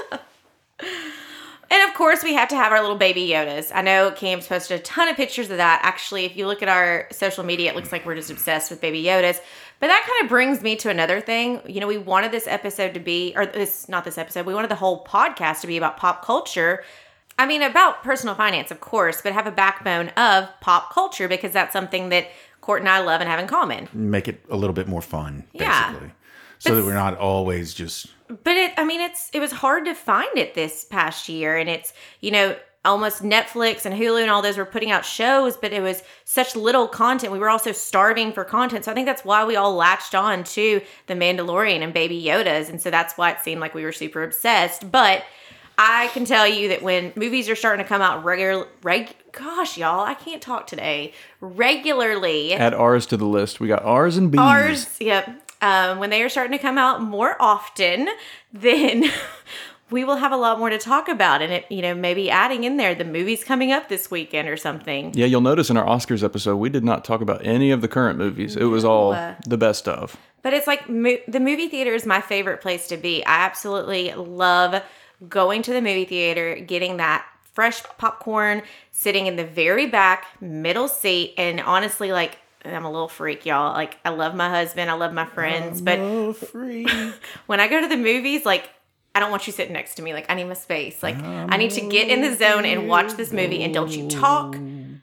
And of course, we have to have our little baby Yodas. I know Cam's posted a ton of pictures of that. Actually, if you look at our social media, it looks like we're just obsessed with baby Yodas. But that kind of brings me to another thing. You know, we wanted this episode to be, or this, not this episode, we wanted the whole podcast to be about pop culture. I mean, about personal finance, of course, but have a backbone of pop culture because that's something that Court and I love and have in common. Make it a little bit more fun, basically. Yeah. So that we're not always just... But it, I mean, it's it was hard to find it this past year. And it's, you know, almost Netflix and Hulu and all those were putting out shows, but it was such little content. We were also starving for content. So I think that's why we all latched on to The Mandalorian and Baby Yodas. And so that's why it seemed like we were super obsessed. But I can tell you that when movies are starting to come out regular, reg, gosh, y'all, I can't talk today, regularly. Add R's to the list. We got R's and B's. R's, yep. Um, when they are starting to come out more often, then we will have a lot more to talk about. And, it, you know, maybe adding in there the movies coming up this weekend or something. Yeah, you'll notice in our Oscars episode, we did not talk about any of the current movies. It was all the best of. But it's like mo- the movie theater is my favorite place to be. I absolutely love going to the movie theater, getting that fresh popcorn, sitting in the very back middle seat. And honestly, like, I'm a little freak, y'all. Like, I love my husband. I love my friends. I'm but a freak. When I go to the movies, like, I don't want you sitting next to me. Like, I need my space. Like, I'm I need to get in the zone and watch this movie. And don't you talk.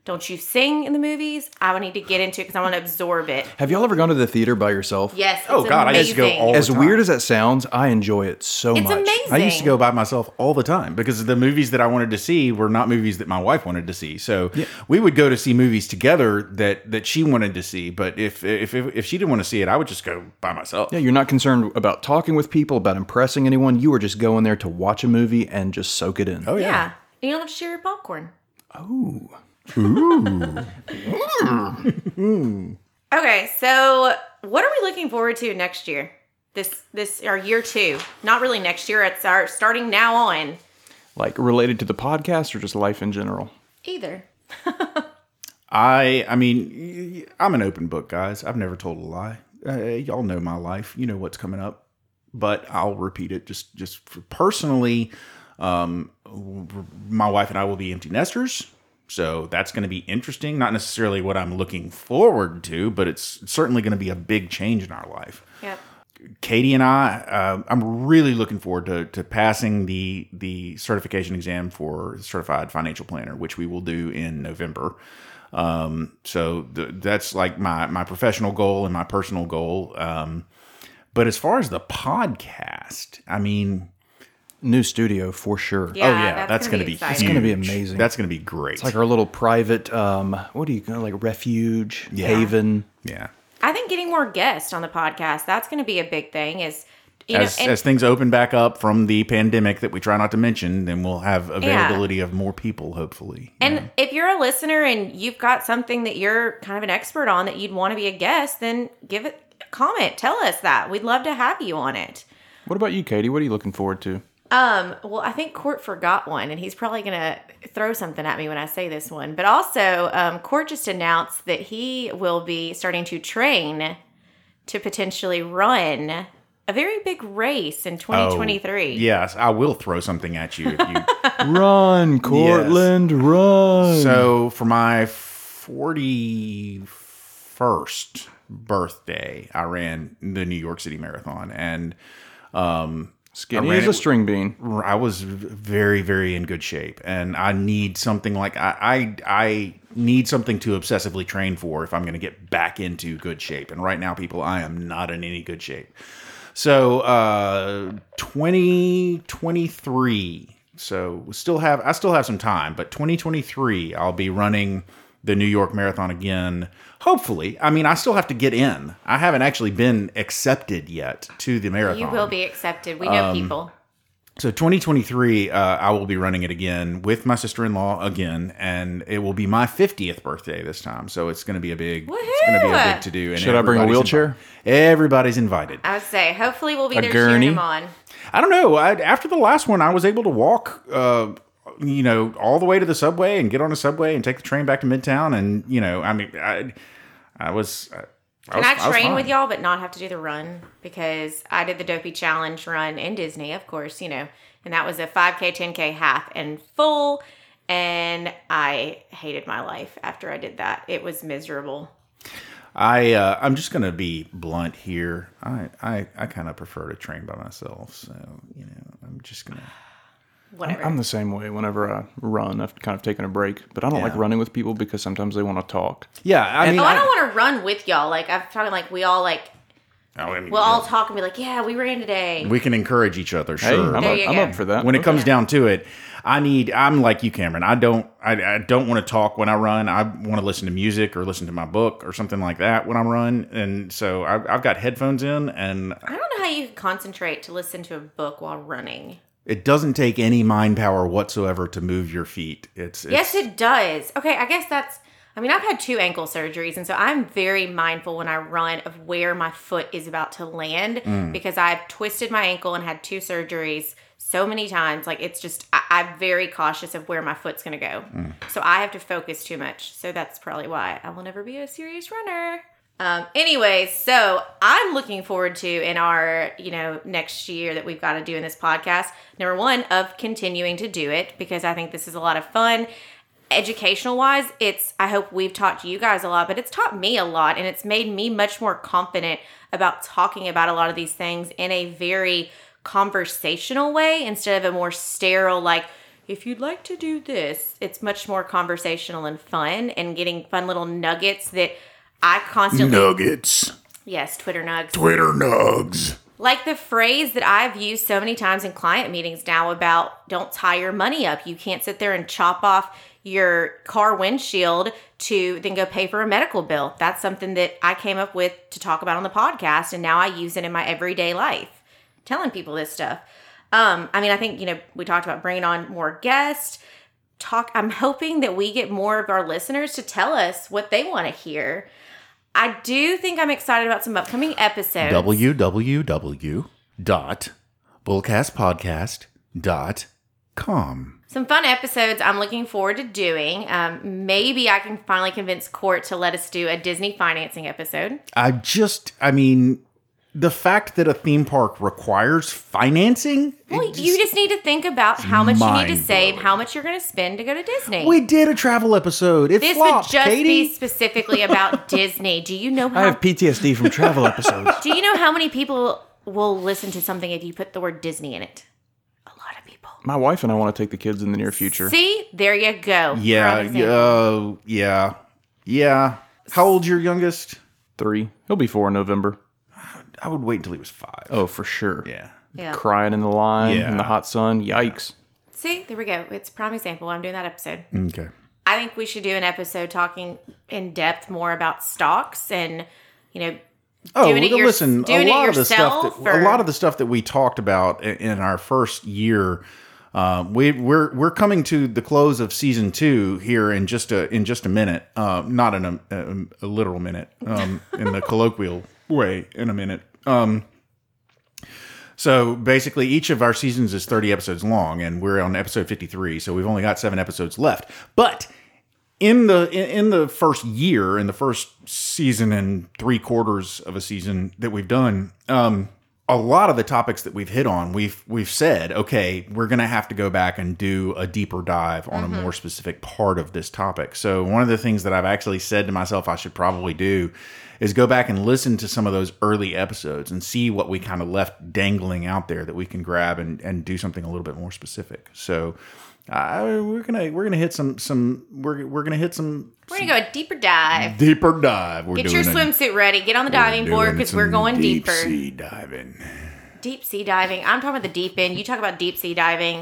Don't you sing in the movies? I would need to get into it because I want to absorb it. Have y'all ever gone to the theater by yourself? Yes. It's Oh, God, I used to go amazing. all As the time. weird as that sounds, I enjoy it so It's much. amazing. I used to go by myself all the time because the movies that I wanted to see were not movies that my wife wanted to see. So we would go to see movies together that, that she wanted to see. But if, if if if she didn't want to see it, I would just go by myself. Yeah, you're not concerned about talking with people, about impressing anyone. You are just going there to watch a movie and just soak it in. Oh, Yeah. yeah. And you don't have to share your popcorn. Oh. Okay, so what are we looking forward to next year? This this our year two. Not really next year. It's our starting now on. Like related to the podcast or just life in general? Either. I I mean, I'm an open book, guys. I've never told a lie. Uh, y'all know my life. You know what's coming up. But I'll repeat it. Just just personally, um, my wife and I will be empty nesters. So that's going to be interesting. Not necessarily what I'm looking forward to, but it's certainly going to be a big change in our life. Yep. Katie and I, uh, I'm really looking forward to, to passing the the certification exam for certified financial planner, which we will do in November. Um, so th- that's like my my professional goal and my personal goal. Um, but as far as the podcast, I mean, New studio for sure. Yeah, oh yeah, that's, going to be exciting. It's gonna be huge. amazing. That's going to be great. It's like our little private, um, what do you call like refuge, Yeah. haven. yeah. I think getting more guests on the podcast, that's going to be a big thing. Is you As, know, and, as things open back up from the pandemic that we try not to mention, then we'll have availability of more people, hopefully. and if you're a listener and you've got something that you're kind of an expert on that you'd want to be a guest, then give it a comment. Tell us that. We'd love to have you on it. What about you, Katie? What are you looking forward to? Um, well, I think Court forgot one, and he's probably going to throw something at me when I say this one. But also, um, Court just announced that he will be starting to train to potentially run a very big race in twenty twenty-three. Oh, yes, I will throw something at you. If you Run, Cortland, run. So for my forty-first birthday, I ran the New York City Marathon, and um, Skinny I ran as a it- string bean. I was very, very in good shape, and I need something like I, I, I need something to obsessively train for if I'm going to get back into good shape. And right now, people, I am not in any good shape. So, uh, twenty twenty-three. So we still have, I still have some time, but twenty twenty-three, I'll be running the New York Marathon again. Hopefully. I mean, I still have to get in. I haven't actually been accepted yet to the marathon. You will be accepted. We know Um, people. So twenty twenty-three, uh, I will be running it again with my sister-in-law again, and it will be my fiftieth birthday this time. So it's going to be a big, it's going to be a Woohoo! big to do. And Should I bring a everybody's wheelchair? invi- everybody's invited. I would say, hopefully we'll be A there gurney? cheering him on. I don't know. I, after the last one, I was able to walk, uh, you know, all the way to the subway and get on a subway and take the train back to Midtown. And you know, I mean, I, I was. I, Can was, I was train fine. with y'all but not have to do the run? Because I did the Dopey Challenge run in Disney, of course, you know, and that was a five K, ten K, half, and full. And I hated my life after I did that. It was miserable. I uh, I'm just gonna be blunt here. I I, I kind of prefer to train by myself. So you know, I'm just gonna. Whatever. I'm the same way whenever I run. I've kind of taken a break, but I don't like Yeah. running with people because sometimes they want to talk. Yeah, I mean, oh, I don't want to run with y'all. Like, I'm talking like we all, like, I mean, we'll all talk and be like, yeah, we ran today. we can encourage each other. Hey, Sure. I'm, There up, you I'm go. up for that. When it comes down to it, I need. I'm like you, Cameron. I don't. I, I don't want to talk when I run. I want to listen to music or listen to my book or something like that when I run. And so I've, I've got headphones in, and I don't know how you can concentrate to listen to a book while running. it doesn't take any mind power whatsoever to move your feet. It's, it's Yes, it does. Okay, I guess that's. I mean, I've had two ankle surgeries, and so I'm very mindful when I run of where my foot is about to land because I've twisted my ankle and had two surgeries so many times. Like, it's just, I, I'm very cautious of where my foot's going to go. So I have to focus too much. So that's probably why I will never be a serious runner. Um, anyways, so I'm looking forward to in our, you know, next year that we've got to do in this podcast, number one, of continuing to do it because I think this is a lot of fun. Educational wise, it's, I hope we've taught you guys a lot, but it's taught me a lot and it's made me much more confident about talking about a lot of these things in a very conversational way instead of a more sterile, like, if you'd like to do this, it's much more conversational and fun and getting fun little nuggets that I constantly... Nuggets. Yes, Twitter nugs. Twitter nugs. Like the phrase that I've used so many times in client meetings now about don't tie your money up. You can't sit there and chop off your car windshield to then go pay for a medical bill. That's something that I came up with to talk about on the podcast, and now I use it in my everyday life, telling people this stuff. Um, I mean, I think, you know, we talked about bringing on more guests. Talk. I'm hoping that we get more of our listeners to tell us what they want to hear. I do think I'm excited about some upcoming episodes. w w w dot bullcast podcast dot com. Some fun episodes I'm looking forward to doing. Um, maybe I can finally convince Court to let us do a Disney financing episode. I just, I mean, the fact that a theme park requires financing. Well, it you just need to think about how much you need to save, mind-blowing. how much you're going to spend to go to Disney. We did a travel episode. It this flopped, would just Katie. be specifically about Disney. Do you know I how? have P T S D from travel episodes. Do you know how many people will listen to something if you put the word Disney in it? A lot of people. My wife and I want to take the kids in the near future. See, there you go. Yeah, Prime example. yeah, yeah, yeah. How old's your youngest? Three. He'll be four in November. I would wait until he was five. Oh, for sure. Yeah. Yeah. Crying in the line Yeah. in the hot sun. Yikes. See, there we go. It's a prime example. I'm doing that episode. Okay. I think we should do an episode talking in depth more about stocks and, you know, Oh, doing it well, your- listen. doing a it lot of the stuff yourself, that or- a lot of the stuff that we talked about in, in our first year. Um, we, we're we're coming to the close of season two here in just a in just a minute. Uh, not in a, a, a literal minute. Um, in the colloquial way, in a minute. Um, So basically, each of our seasons is thirty episodes long, and we're on episode fifty-three. So we've only got seven episodes left. But in the in, in the first year, in the first season and three quarters of a season that we've done, um, a lot of the topics that we've hit on, we've we've said, okay, we're going to have to go back and do a deeper dive on Mm-hmm. a more specific part of this topic. So one of the things that I've actually said to myself I should probably do is go back and listen to some of those early episodes and see what we kind of left dangling out there that we can grab and, and do something a little bit more specific. So uh, we're gonna we're gonna hit some some we're we're gonna hit some, we're going to go a deeper dive. deeper dive. We're Get doing your a- swimsuit ready. Get on the diving we're board doing because we're some going deep deeper. sea diving. Deep sea diving. I'm talking about the deep end. You talk about deep sea diving.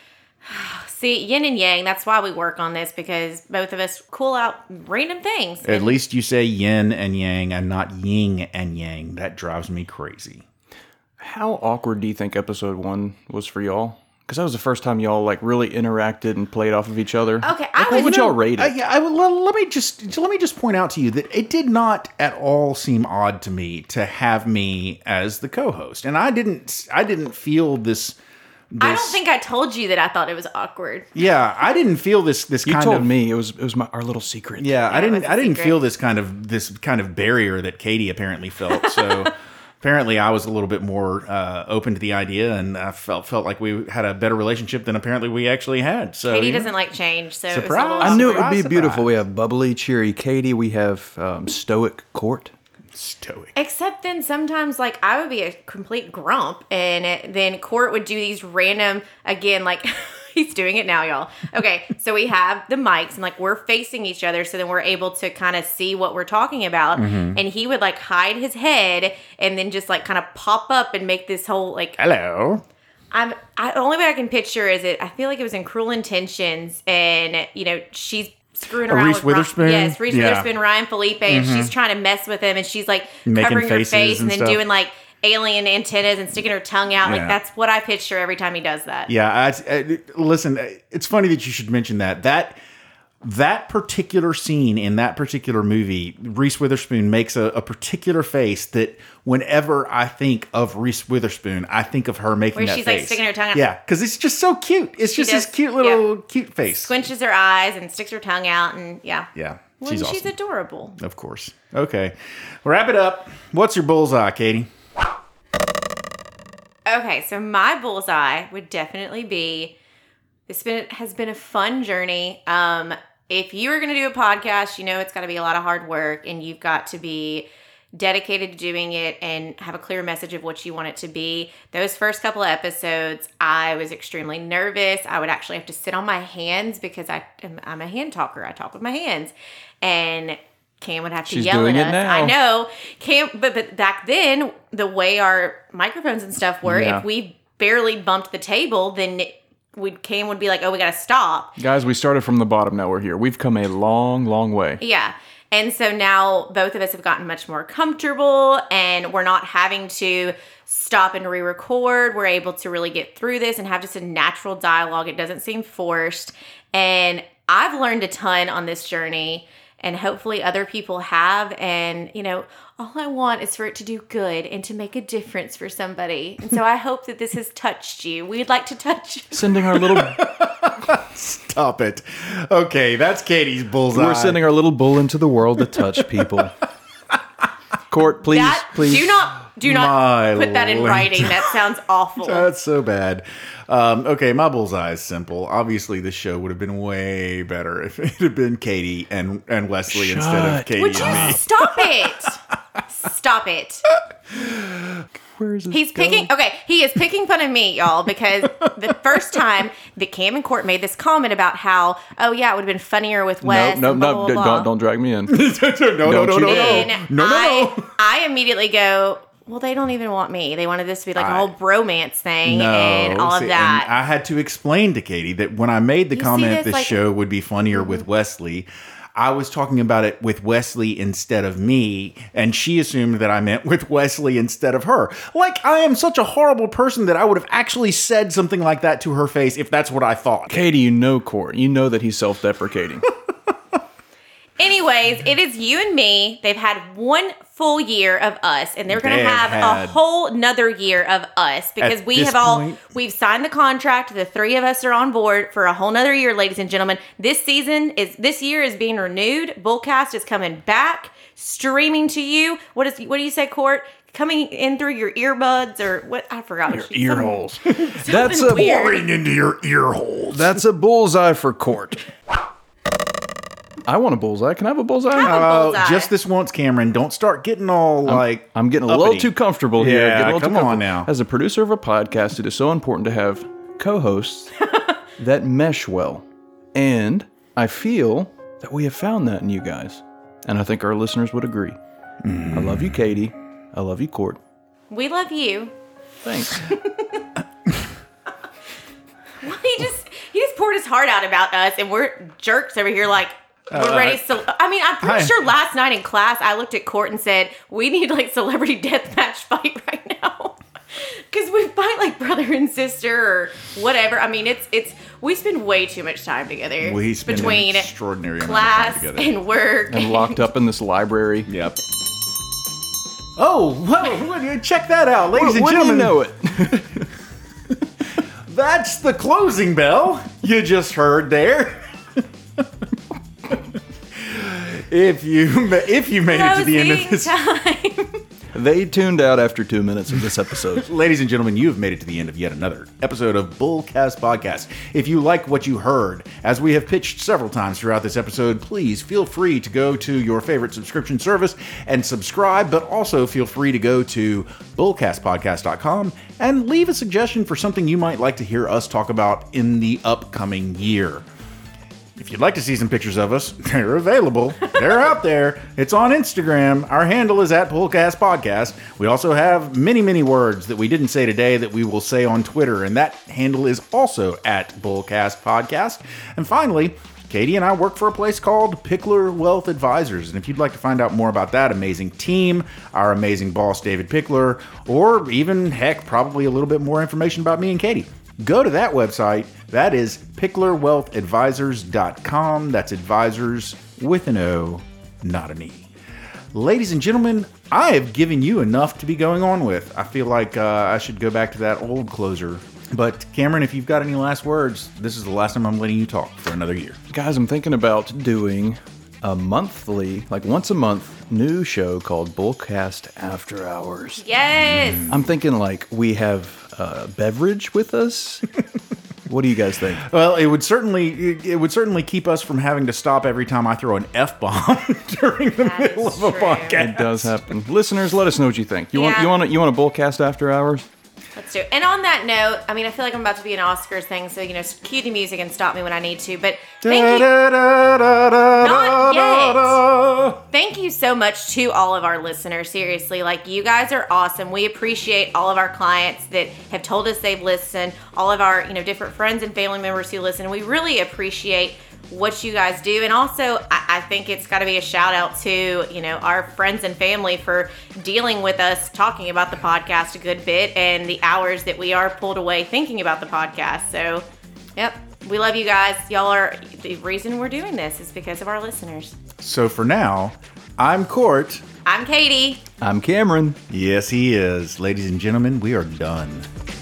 See, yin and yang, that's why we work on this, because both of us cool out random things. At least you say yin and yang and not yin and yang. That drives me crazy. How awkward do you think episode one was for y'all? Because that was the first time y'all like really interacted and played off of each other. Okay, Like, I what was- would y'all rate Uh, it? yeah, I, would- let, let me just let me just point out to you that it did not at all seem odd to me to have me as the co-host, and I didn't I didn't feel this. this I don't think I told you that I thought it was awkward. Yeah, I didn't feel this this You kind told of. me it was it was my, our little secret. Yeah, I it didn't was a I didn't secret. feel this kind of this kind of barrier that Katie apparently felt. So apparently I was a little bit more uh, open to the idea, and I felt felt like we had a better relationship than apparently we actually had. So Katie you know. doesn't like change, so it was a Surprise. little I knew it awkward. would be Surprise, beautiful. We surprise. have bubbly, cheery Katie. We have um, stoic Court. stoic. Except then sometimes, like, I would be a complete grump, and it, then Court would do these random, again, like, he's doing it now, y'all. Okay, so we have the mics, and, like, we're facing each other, so then we're able to kind of see what we're talking about, Mm-hmm. and he would, like, hide his head, and then just, like, kind of pop up and make this whole, like, Hello. I'm, I, the only way I can picture is it, I feel like it was in Cruel Intentions, and, you know, she's screwing Oh, around Reese with Ryan- Witherspoon? Yes, Reese Yeah. Mm-hmm. Witherspoon, Ryan Felipe, and she's trying to mess with him, and she's like Making covering her faces face and, and then stuff. doing like alien antennas and sticking her tongue out. Yeah. Like that's what I picture every time he does that. Yeah, I, I, listen, it's funny that you should mention that. That that particular scene in that particular movie, Reese Witherspoon makes a, a particular face that whenever I think of Reese Witherspoon, I think of her making Where that she's, like, face. sticking her tongue out. Yeah, because it's just so cute. It's She just this does, cute little cute face. Squinches her eyes and sticks her tongue out, and yeah. Yeah, Well, she's she's awesome. adorable. Of course. Okay, wrap it up. What's your bullseye, Katie? Okay, so my bullseye would definitely be this been has been a fun journey. Um, if you are going to do a podcast, you know it's got to be a lot of hard work, and you've got to be dedicated to doing it and have a clear message of what you want it to be. Those first couple of episodes, I was extremely nervous. I would actually have to sit on my hands because I, I'm a hand talker. I talk with my hands. And Cam would have to She's yell doing at it us. now. I know. Cam, but, but back then, the way our microphones and stuff were, Yeah. if we barely bumped the table, then we'd, Cam would be like, oh, we got to stop. Guys, we started from the bottom. Now we're here. We've come a long, long way. Yeah. And so now both of us have gotten much more comfortable and we're not having to stop and re-record. We're able to really get through this and have just a natural dialogue. It doesn't seem forced. And I've learned a ton on this journey and hopefully other people have. And, you know, all I want is for it to do good and to make a difference for somebody. And so I hope that this has touched you. We'd like to touch you. Sending our little... Stop it. Okay, that's Katie's bullseye. We're sending our little bull into the world to touch people. Court, please, That, please. do not, do not My put that in Lord. writing. That sounds awful. That's so bad. Um, okay, my bullseye is simple. Obviously, this show would have been way better if it had been Katie and, and Wesley Shut. instead of Katie Would you and me. stop it? Stop it. Where is this He's going? picking, okay, he is picking fun of me, y'all, because the first time that Cam and Court made this comment about how, oh, yeah, it would have been funnier with Wes. No, and no, blah, no, blah, blah. don't, don't drag me in. no, no, no, Don't no, you no, And no, no, no, I, no. I immediately go, well, they don't even want me. They wanted this to be like a I- whole bromance thing No, and all see, of and that. I had to explain to Katie that when I made the You see comment this, this like- show would be funnier with Wesley, I was talking about it with Wesley instead of me, and she assumed that I meant with Wesley instead of her. Like, I am such a horrible person that I would have actually said something like that to her face if that's what I thought. Katie, you know Court. You know that he's self-deprecating. Anyways, it is you and me. They've had one full year of us, and they're going They to have have a had- whole nother year of us because At we this have all point- we've signed the contract. The three of us are on board for a whole nother year, ladies and gentlemen. This season is this year is being renewed. Bullcast is coming back, streaming to you. What is what do you say, Court? Coming in through your earbuds or what? I forgot. Your what she- ear some- holes. That's a weird. Pouring into your ear holes. That's a bullseye for Court. I want a bullseye. Can I have a bullseye? Have a Oh, bullseye. just this once, Cameron. Don't start getting all like. I'm getting a little uppity. too comfortable here. Yeah, Getting a little come too on comfortable. now. As a producer of a podcast, it is so important to have co-hosts that mesh well. And I feel that we have found that in you guys. And I think our listeners would agree. I love you, Katie. I love you, Court. We love you. Thanks. Well, he just he just poured his heart out about us, and we're jerks over here. Like we're Uh, ready. So I mean, I'm pretty I- sure last night in class, I looked at Court and said, "We need like celebrity deathmatch fight right now." Because we fight like brother and sister or whatever. I mean, it's it's we spend way too much time together. We spend an between extraordinary amount of class time together. and work. And locked up in this library. Yep. Oh, whoa, check that out, ladies and Wouldn't you gentlemen. know it? That's the closing bell you just heard there. if you if you made it to the end of Closing this, time. They tuned out after two minutes of this episode. ladies and gentlemen, you have made it to the end of yet another episode of Bullcast Podcast. If you like what you heard, as we have pitched several times throughout this episode, please feel free to go to your favorite subscription service and subscribe, but also feel free to go to bullcast podcast dot com and leave a suggestion for something you might like to hear us talk about in the upcoming year. If you'd like to see some pictures of us, they're available. They're out there. It's on Instagram. Our handle is at Bullcast Podcast. We also have many, many words that we didn't say today that we will say on Twitter, and that handle is also at Bullcast Podcast. And finally, Katie and I work for a place called Pickler Wealth Advisors. And if you'd like to find out more about that amazing team, our amazing boss, David Pickler, or even, heck, probably a little bit more information about me and Katie, go to that website. That is pickler wealth advisors dot com. That's advisors with an O, not an E. Ladies and gentlemen, I have given you enough to be going on with. I feel like uh, I should go back to that old closer. But Cameron, if you've got any last words, this is the last time I'm letting you talk for another year. Guys, I'm thinking about doing a monthly, like once a month, new show called Bullcast After Hours. Yes. I'm thinking like we have a beverage with us. What do you guys think? Well, it would certainly it, it would certainly keep us from having to stop every time I throw an F-bomb during the That middle is of a true. podcast. It does happen. Listeners, let us know what you think. You want Yeah. you want a, you want a bullcast after hours? Let's do it. And on that note, I mean, I feel like I'm about to be an Oscars thing, so, you know, cue the music and stop me when I need to. But thank you. Not yet. Thank you so much to all of our listeners. Seriously, like, you guys are awesome. We appreciate all of our clients that have told us they've listened, all of our, you know, different friends and family members who listen. We really appreciate what you guys do. And also, I, I think it's got to be a shout out to, you know, our friends and family for dealing with us talking about the podcast a good bit and the hours that we are pulled away thinking about the podcast. So, yep. We love you guys. Y'all are the reason we're doing this is because of our listeners. So for now, I'm Court. I'm Katie. I'm Cameron. Yes, he is. Ladies and gentlemen, we are done.